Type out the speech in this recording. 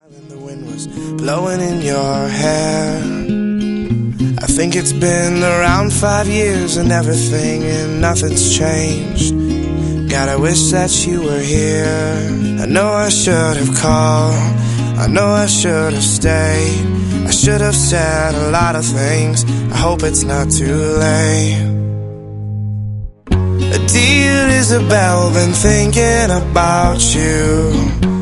And the wind was blowing in your hair. I think it's been around 5 years and everything and nothing's changed. God, I wish that you were here. I know I should have called, I know I should have stayed, I should have said a lot of things. I hope it's not too late. Dear Isabel, been thinking about you.